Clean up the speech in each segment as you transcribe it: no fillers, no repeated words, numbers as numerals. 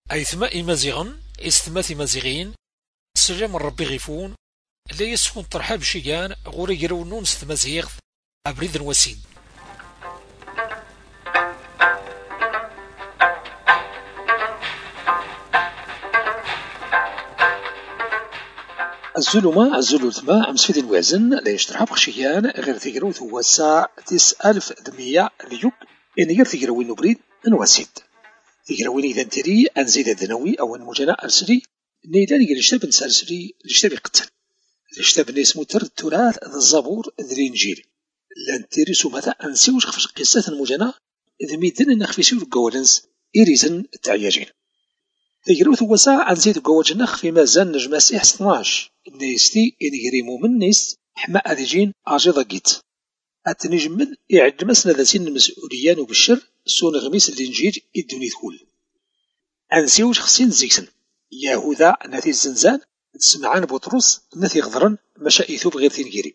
أيثما إمازيغن إستما إمازيغين سلام ربي غيفون لا يسكن ترحاب شيان غوري يرونون ستمازيغ أبريد وسيد. الظلمة الظلمة أمس في الوزن لا يشترها بخشيان غير تجروث هو الساعة 9100 ليوك إن غير تجروين نبريد نواسيد تجروين إذا تري أنزيد الدنوي أو المجنى أرسلي نيلان غير الشتاب نسرسلي الشتاب يقتل الشتاب اسمه تر التراث الزبور الإنجيل لان تيري سمتا أنسيوش خفش قصة المجنى إذا ميدن نخفيسيو الجوالنز إيريزن التعياجين تجروث هو ساعة أنزيد جواجنخ في مازال نجم مسيح 12 نيستي إنجريمو من نيس حما أديجين أجيضا جيت أتنجمد إعد مسنا ذاتين المسؤوليان وبالشر سون غميس الإنجيل إدوني ثول أنسيوش خصين زيكسن يهوذا ناتي الزنزان تسمعان بطرس ناتي غضرن مشائثو بغير تنجيري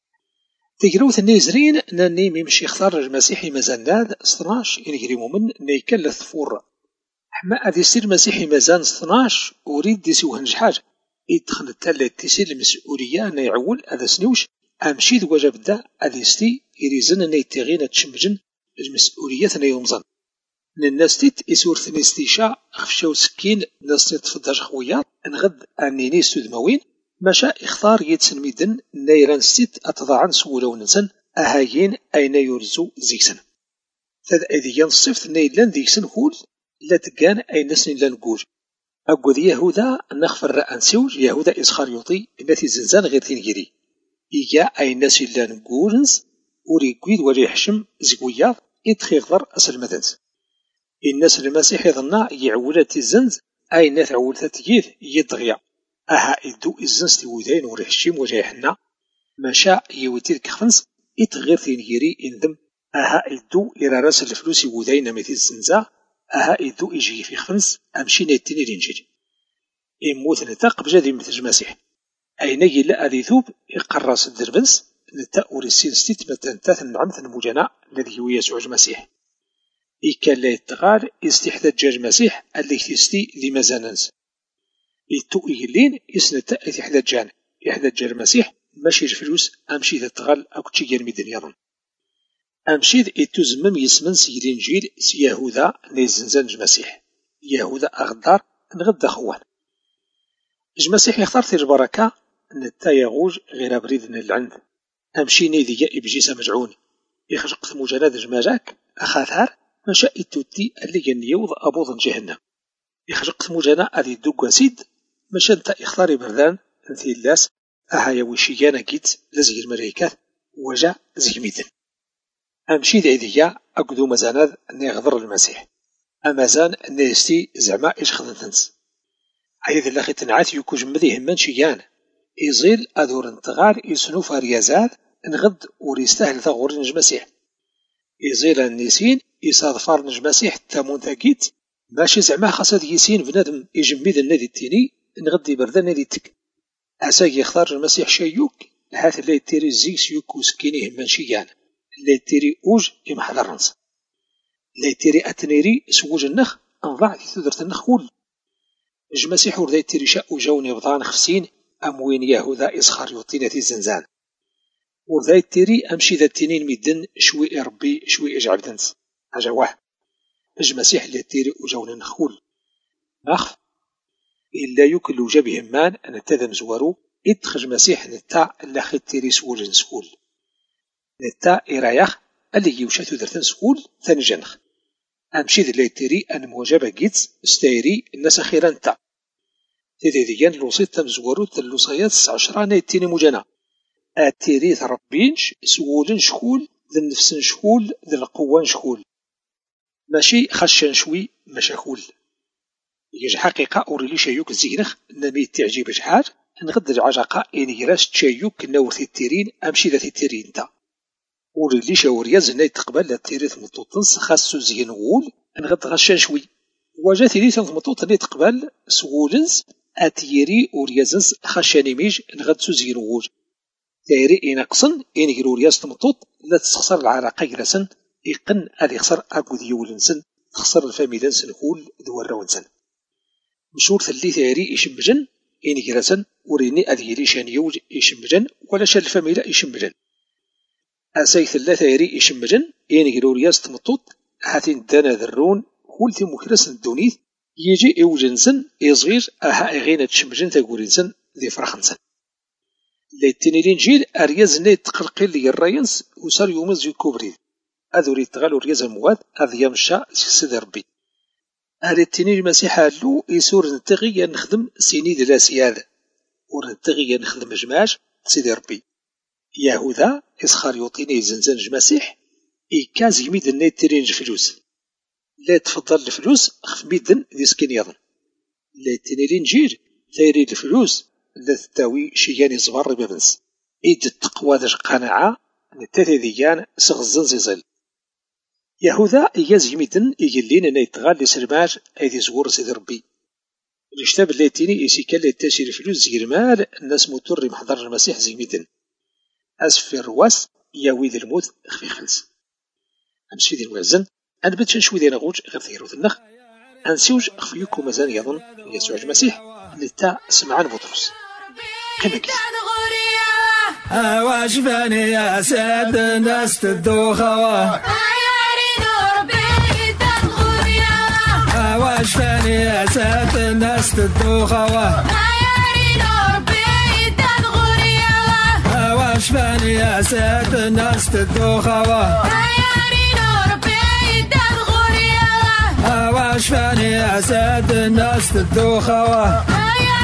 تجروث النيزرين ناني ميمشي اختار المسيحي مازال 12 إنجريمو من نيكلث فور حما أدي يصير مسيحي مازال 12 أريد ديسوهن شحاجة يدخل التالي تيسير المسؤولية أنا يعول هذا سنوش أمشي ذو وجب دا أديستي يريزن أنا يتغين تشمجن المسؤولية أنا يومزن من الناس تيت يسور ثنيستيشا خفشاو سكين ناس تتفضاج خويات نغد أنيني سودموين مشا اختار يتسن ميدن نيران ستيت أتضاعن سولو نسن أهايين أين يرزو زيكسن تاد أذيان الصفت نيلان ديكسن هول لا تكان أي نسن لا نقول أقول يهوذا نخفر رأنسيوج يهوذا إسخاريوطي التي زنزان غير تنجري إيجا أي نسن لا نقولنز وريكويد وريحشم زقوياض إتخيغضر أسل مدنز الناس المسيح يظن يعولة الزنز أي ناس عولة تجيث يدغيا أها إدو الزنز تيوذين وريحشم وجايحنا مشا يوتيد كخفنز إتغير تنجري إندم أها إدو إلى راس الفلوس يوذين مثل الزنزا أها إدو إجي في خفنس أمشي نيتيني لينجيل إموت نتاق بجادي مثل المسيح أين يلا أذي ثوب يقرص الدربنس نتا أوريسين ستيت متنتاث النعمة المجناء الذي هو يسوع المسيح إكان لا يتغار استحداد المسيح اللي تستي لمازاننس إتو إيلين إسنتا إحداد جان إحداد المسيح ماشي الفلوس أمشي تتغال أو كتشي الميدان يظن أمشيد إتو زمم يسمن سيد إنجيل يهوذا نيزنزان المسيح يهوذا أغدار نغدا خوان المسيح يختار في البركة نتا يغوج غير بريد العند أمشي نيدي إبجيس مجعون يخشق مجاناد جماجاك أخاثار مشا إتوتي اللي ينيوض أبوض جهنم يخشق مجانا أذي دوغا سيد مشا نتا إختار بردان انثي اللاس أها يوشيانا جيت لزي الملايكات وجا زي ميدن أمشي ذا أقدو مزاناد أني غضر المسيح أمازان نيستي زعما إيش خذنتنس عيد الله تنعات يكو جمدي همان شيان إيزيل أدور انتغار إيسنو فاريازاد نغد وريستاهل ثغور نجمسيح إيزيل النيسين إيصادفار نجمسيح تامون تاكيت ماشي زعما خاصة يسين بنادم يجمد النادي التيني نغدي بردان نادي تك عساك يختار المسيح شيوك هات اللي تيري زيكس يكو سكيني همان شيان لا تيري أوج يمحل الرنس لا تيري أتنيري سوج النخ أنضع في ثدرة النخ كل المسيح وردا تيري شاء جوني بضان خفسين أموين يهوذا إسخار يطينة الزنزان وردا تيري أمشي ذا التنين ميدن شوي ربي شوي إجعب دنس أجواه المسيح اللي تيري أجون النخول نخ إلا يكل وجبه مان أن تذم زوارو إدخج مسيح نتا اللي تيري سوج نسكول نتا إرايخ اللي يوشاتو درتن سكول ثاني جنخ أمشي ذي تيري أن موجبة جيتس استيري الناس أخيرا تا تيديان لوصيت تمزورو تلوصيات 19 نيتيني مجانا أتيري ثربينش سولن شكول ذي النفس شكول ذي القوان شكول ماشي خشن شوي مشاكول يجي حقيقة أوريلي شيوك الزينخ نمي تعجيب شحال نغد العجقة إن يراس تشيوك نورث التيرين أمشي ذات التيرين تا وريلي شاوريا زنا يتقبل التيريث مطوطنس خاصو زين وول نغد غشان شوي وجا تيريث مطوط اللي تقبل سولنس أتيري وريازنس خشاني ميج نغد سو زين وول تيري إنقصن إن يرورياس مطوط لا تسخسر العلاقة جلسن يقن أدي يخسر أكو ديولنسن تخسر الفاميلانسن هول دور رونسن مشور ثلي ثاري يشمجن إن جرسن وريني أذيري شان يوج يشمجن ولا شان الفاميلا يشمجن أساي ثلا ثاري يشمجن إن جرورياس تمطوط هاتين دانا ذرون ولتي مكرس الدونيث يجي يوجنسن يصغير أها غينا تشمجن تاقورينسن ذي فرخنسن ليتنيرين جيل أرياز نيت تقلقيل لي الراينس وصار يومز يكوبريد أذوري تغالو رياز المواد أذ يمشى سيد ربي أريتني المسيح لو يسور نتغي نخدم سيني دلا سيادة ونتغي نخدم جماش سيدي ربي يهوذا إسخار يوطيني زنزان جماسيح إيكاز يميد النيت ترين فلوس لا تفضل الفلوس خف ميدن ذي سكين يظن لا تنيرين جيل ثيري الفلوس لا تتاوي شيان يزبر بابنس إيد التقوى ذا قناعة نتاثيذيان سغزن زيزل يهوذا إياز يميدن إيجلين أنا يتغال لسرماج أيدي زور سيد ربي الاشتاب اللاتيني إسيكال لتاشي الفلوس زي المال الناس متر محضر المسيح زي ميدن أسفي الرواس ياويد الموت خفي خلص أمس في ذي الوزن أنا بتشن شوي ذي نغوج غير ثيروث النخ أنسيوج خفيكو مزان يظن يسوع المسيح لتا سمعان بطرس كما كيف واش باني يا سيد الناس تدوخوا واش باني يا سيد الناس تدوخوا واش باني يا سيد الناس تدوخوا واش باني يا سيد الناس تدوخوا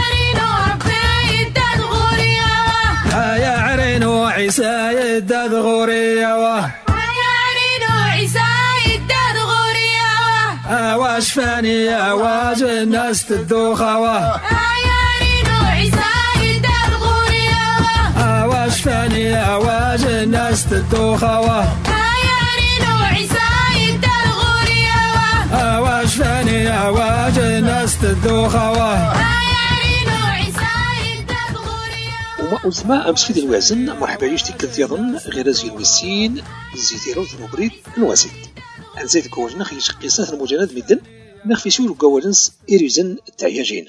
يا عرينو عيسى يداد غوريا يا عرينو عيسى يداد غوريا واش فاني يا واج الناس تدوخوا يا عرينو عيسى يداد غوريا واش فاني يا واج الناس تدوخوا يا عرينو عيسى يداد غوريا واش فاني يا واج الناس تدوخوا وما أمس في ذي الوازن مرحبا يشتي كنت يظن غير زي الوسين زيتيرو ذنوبريد نواسيد أنزيد كوالنا خيش قصة المجند مدن نخفي سورو كوالنس إريزن تعياجين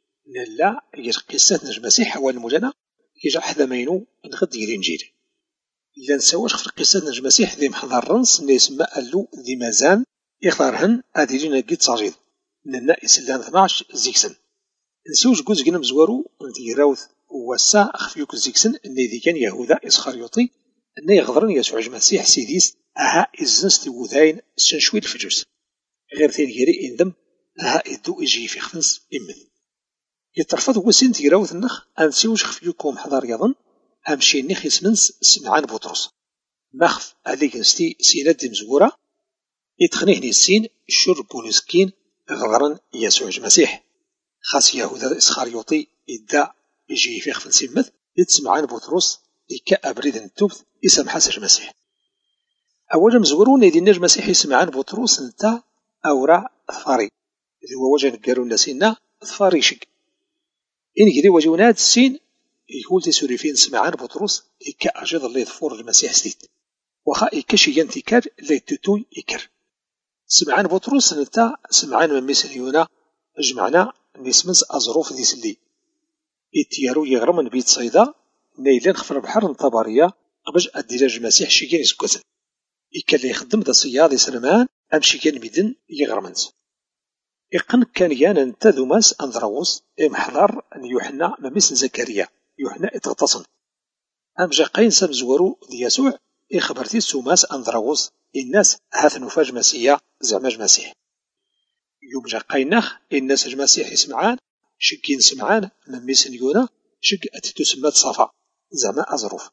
نلا يجر قصة نجمسيح حوال المجنة يجر حذا مينو نغد يرينجيل إلا نسواش خفر قصة نجمسيح ذي محضر رنس نسمى ألو ذي مازان يختارهن أديرين قيد صاجيد نلا إسلان 12 زيكسن نسوش قوز قنا مزوارو نتي راوث وسا أخفيوك الزيكسن أني ذي كان يهوذا إسخريوطي أني يغضرن يسوع المسيح سيديس أها إزنس تيوذاين سنشوي الفجوس غير ثين يري إندم أها إدو إجي في خفنس إمن يترفض وسين تيراوث النخ أنسيوش خفيوكم حضار يظن أمشي نخ يسمنس سمعان بطرس مخف عليك نستي سيناد مزورة يتخنيه السين الشر بونسكين غضرن يسوع المسيح خاص يهوذا إسخريوطي إدا يجي في خفن سمث يتسمعان بطرس إكا أبريد التوبث يسمح سر المسيح أولا مزورون يدي النجم مسيح يسمعان بطرس نتا أورا ثفاري إذا هو وجه نقارون لسينا ثفاري شك إن جري وجونات السين يقول تسوري فين سمعان بطرس إكا أجد اللي يظفور المسيح سديد وخا إكا شيان تكار اللي تتوي إكر سمعان بطرس نتا سمعان من مسليونا جمعنا نسمنس أظروف ذي سلي إتيارو يغرمن بيت صيدا نيلان خفر بحر نطبارية قبج الدجاج المسيح شيكان يسكوزن إكا اللي يخدم دا صياد سلمان أم شيكان ميدن يغرمنز إقن كان يانا نتاذو ماس أنذروس إمحضر أن يوحنا مميس زكريا يوحنا إتغتصن أم جاقين سمزورو دي يسوع إخبرتي سوماس أنذروس الناس هاثنو فاج مسيح زعماج مسيح يوم جاقيناخ الناس المسيح يسمعان شكين سمعان من ميسنيونا شك أتتسمى صفا زعما أظروف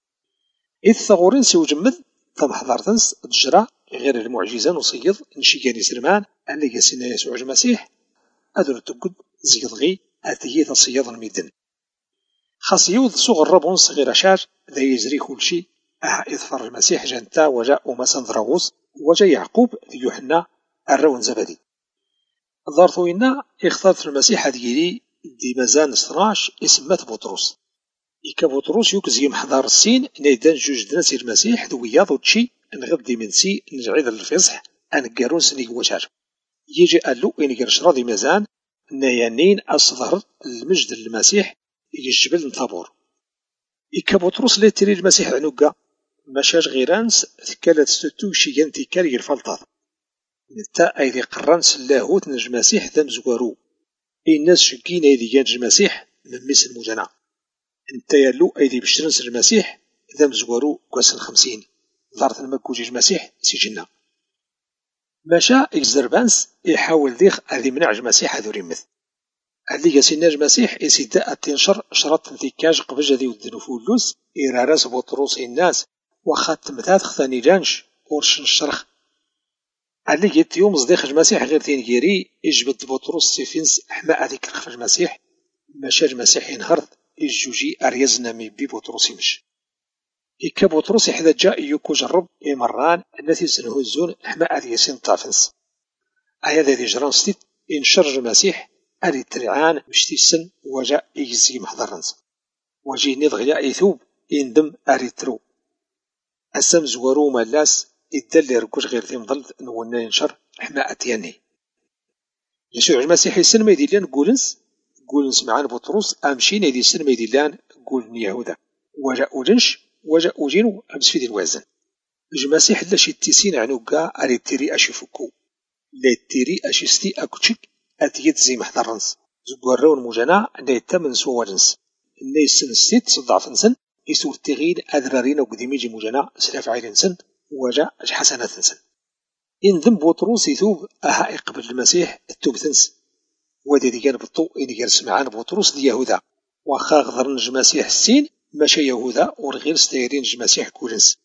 إذ ثغورين سيو جمد ثم حضرتنس تجرى غير المعجزة نصيض نشيكاني سلمان أن يسينا يسوع المسيح أدر تقد زيضغي أتيه تصيض الميدن خاص يوض صغر ربون صغير شاج ذا يزري كل شيء إظفر المسيح جنتا وجاء أمسا ذراوس وجاء يعقوب يوحنا الرون زبدي ظرفوينا اختارت المسيح ديالي دي مازان 12 اسمات بطرس إيكا بطرس يكزي محضر السين نيدان جوج دناس المسيح ذوياض وتشي نغدي من سي نجعيد الفصح أنقارون سنيق وشار يجي قالو إن قرش راضي مازان نيانين أصدر المجد المسيح يجبل نطابور إكا بطرس لا تري المسيح عنوكا مشاش غيرانس تكالت ستو شيغان تيكال الفلطاط نتا أيدي قرانس اللاهوت نج مسيح ذا مزوارو الناس شكين أيدي كان المسيح من ميس المجنع انت يالو أيدي بشترنس المسيح ذا مزوارو كواسن 50 ضارت المكوجي المسيح سجنا مشا الزربانس يحاول ديخ هذي منع المسيح هذو ريمث اللي يسينا المسيح يسيدا تنشر شرط انتكاج قبل جدي ودنو فولوس إراراس بطروس الناس وخات مثات خثاني جانش ورش الشرخ اللي جيت يوم صديق المسيح غير تينجيري يجبد بطروس سيفينس حماء هذيك الخف المسيح مشا المسيح ينهرد الجوجي أريزنا مي بي بطروس يمش إكا بطروس إحدى جاء يوكو جرب إمران التي سنهزون حماء هذي يسين طافنس هذا ذي جران ستيت إنشر المسيح أري ترعان مشتي السن وجاء يجزي محضرنس وجي نضغي يثوب يندم أري ترو أسام زوارو مالاس يدل ركوش غير ذي مضل نولنا ينشر حماء تياني يسوع المسيح يسن ما يديلان قولنس معان بطروس أمشينا يدي سن ما يديلان قولن يهودا وجاء وجنش وجاء وجينو أمس في دي الوازن المسيح لاش يتسين عنوكا أري تيري أشيفوكو لا تيري أشيستي أكوتشك أتيت زي محضرنس زوارون مجانا نيتمن سوالنس الناس سنستيت صدع فنسن يسور تغيين أذرارين وقديميجي مجانا سلاف عيلين سن وجاء حسنات سن إن ذنب بطروس يثوب أها يقبل المسيح التوب ثنس ودي دي كان بالطو إن يجلس معان بطروس دي يهودا وخا غضر نج مسيح السين ماشا يهودا ورغير ستيرين نج مسيح كولنس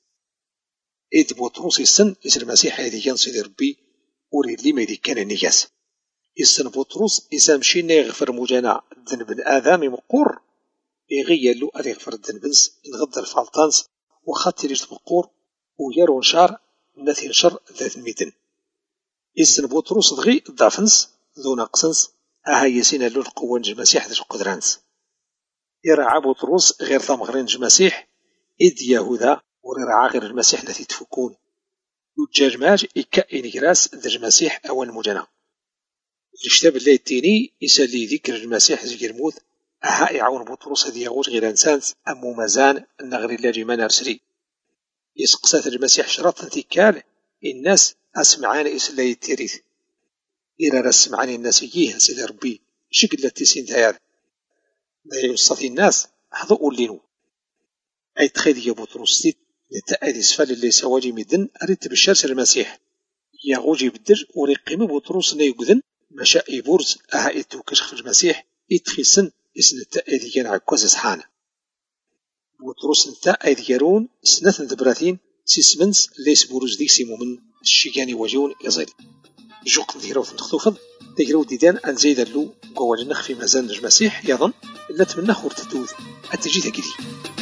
إد بطروس السن يسر المسيح هذي كان سيدي ربي وريد لي ما يدي كان النجاس يسن بطروس يسامشينا يغفر مجانا ذنب آذامي مقور يغير له أذي يغفر الذنبنس نغض الفالطانس وخاطر يتبقور ويرون شار نثير شر ذات الميتن يسن بطروس دغي ضعفنس ذو نقصنس أها يسين له القوة نج المسيح ذات القدرانس يرعى بطروس غير ثمغرين نج المسيح إد يهودا ورعى غير المسيح التي تفكون يجاج ماج إكائن جراس ذا المسيح أول مجانا الكتاب اللي التيني يسالي ذكر المسيح زي الموت أها يعاون بطروس هذي يغوش غير إنسانس أمو مازان النغري اللاجي ما نرسري يسقسات المسيح شرط انتكال الناس أسمعان إسلا يتيريث إلا رسمعان الناس يجيه سيدي ربي شكل التسين تاير لا يوصف الناس حضؤوا لينو أي تخيذ يا بطروس تيت نتأذي اسفل اللي سواجي مدن أريد بالشرس المسيح يغوجي بالدر وريقيم بطروس نيقذن مشاء يبورز أها إتو كشخ المسيح إتخيسن إسن التأذي كان عكوز إسحانا بطروس نتأذي يرون سنة دبراتين سيسمنس ليس بوروز ديك سيمو من الشيكاني وجون يزيد جوق نذيرو تنخطوفض تجرو ديدان أن زيد اللو قوال النخ في مزان المسيح يظن إلا تمنى خور تتوذ التجيد كذي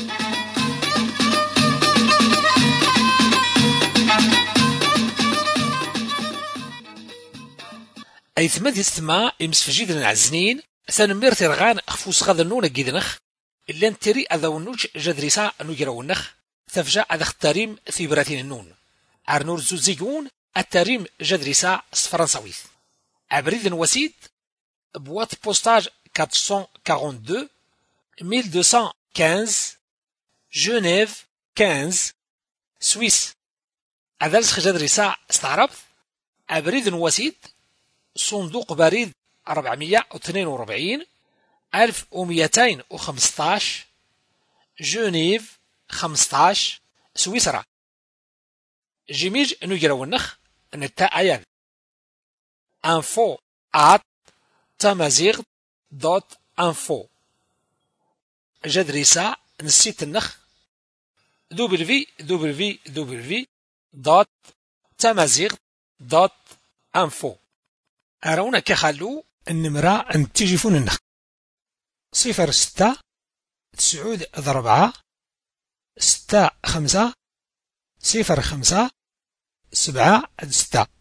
أي ثماد يستمع يمسفجيد العزنين ثانمير ترغان خفوس غاذا نونا جيدنخ إلا نتري أذا ونوج جدريسا نجرو النخ تفجع أذا اختاريم في براتين النون عرنور زوزيقون التاريم جدريسا فرنساويث عبريد وسيد بوات بوستاج 442 1215 جنيف 15 سويس أذلس جدريسا استعربت عبريد وسيد صندوق بريد 442 1215 جنيف 15 سويسرا جيميج نجرو النخ نتا أيان info@tamazigh.info جدريسا نسيت النخ www.tamazigh.info أرونا كخلو النمرة أن تجيفون النخ 06 9 4 6 5 0 5 7 6